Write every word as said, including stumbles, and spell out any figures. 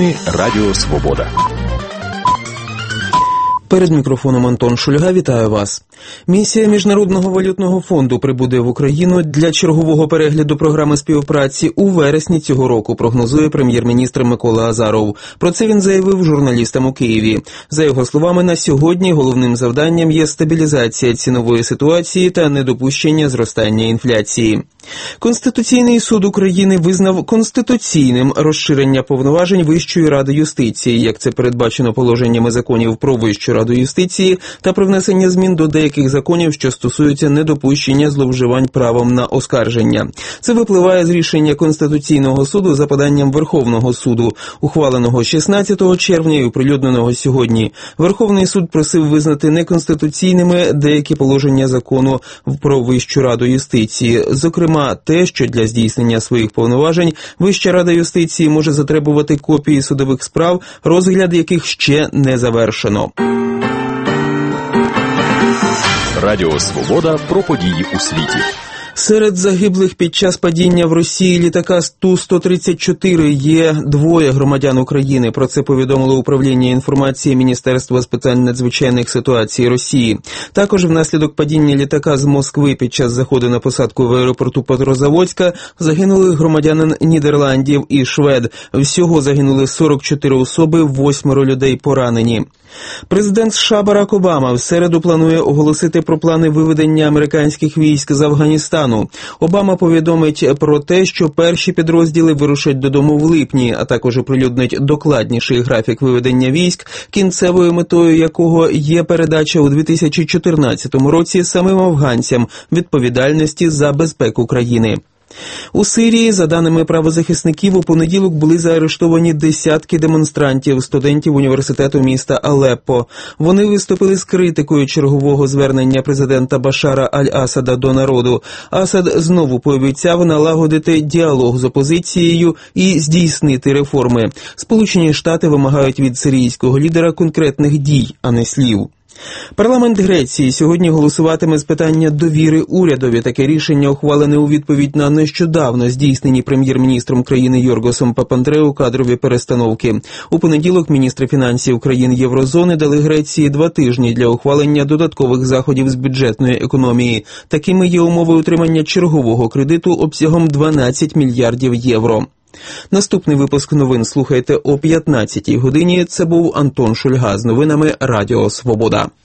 Новини Радіо Свобода. Перед мікрофоном Антон Шульга, вітаю вас. Місія Міжнародного валютного фонду прибуде в Україну для чергового перегляду програми співпраці у вересні цього року, прогнозує прем'єр-міністр Микола Азаров. Про це він заявив журналістам у Києві. За його словами, на сьогодні головним завданням є стабілізація цінової ситуації та недопущення зростання інфляції. Конституційний суд України визнав конституційним розширення повноважень Вищої ради юстиції, як це передбачено положеннями законів про Вищу раду юстиції та про внесення змін до деяких законів, що стосуються недопущення зловживань правом на оскарження. Це випливає з рішення Конституційного суду за поданням Верховного суду, ухваленого шістнадцятого червня і оприлюдненого сьогодні. Верховний суд просив визнати неконституційними деякі положення закону про Вищу раду юстиції, зокрема те, що для здійснення своїх повноважень Вища рада юстиції може затребувати копії судових справ, розгляд яких ще не завершено. Радіо Свобода про події у світі. Серед загиблих під час падіння в Росії літака Ту сто тридцять чотири є двоє громадян України. Про це повідомило управління інформації Міністерства з питань надзвичайних ситуацій Росії. Також внаслідок падіння літака з Москви під час заходу на посадку в аеропорту Петрозаводська загинули громадянин Нідерландів і швед. Всього загинули сорок чотири особи, восьмеро людей поранені. Президент США Барак Обама в середу планує оголосити про плани виведення американських військ з Афганістану. Обама повідомить про те, що перші підрозділи вирушать додому в липні, а також оприлюднить докладніший графік виведення військ, кінцевою метою якого є передача у дві тисячі чотирнадцятому році самим афганцям відповідальності за безпеку країни. У Сирії, за даними правозахисників, у понеділок були заарештовані десятки демонстрантів, студентів університету міста Алеппо. Вони виступили з критикою чергового звернення президента Башара Аль-Асада до народу. Асад знову пообіцяв налагодити діалог з опозицією і здійснити реформи. Сполучені Штати вимагають від сирійського лідера конкретних дій, а не слів. Парламент Греції сьогодні голосуватиме з питання довіри урядові. Таке рішення ухвалене у відповідь на нещодавно здійснені прем'єр-міністром країни Йоргосом Папандреу кадрові перестановки. У понеділок міністри фінансів країн Єврозони дали Греції два тижні для ухвалення додаткових заходів з бюджетної економії. Такими є умови утримання чергового кредиту обсягом дванадцять мільярдів євро. Наступний випуск новин слухайте о п'ятнадцятій годині. Це був Антон Шульга з новинами Радіо Свобода.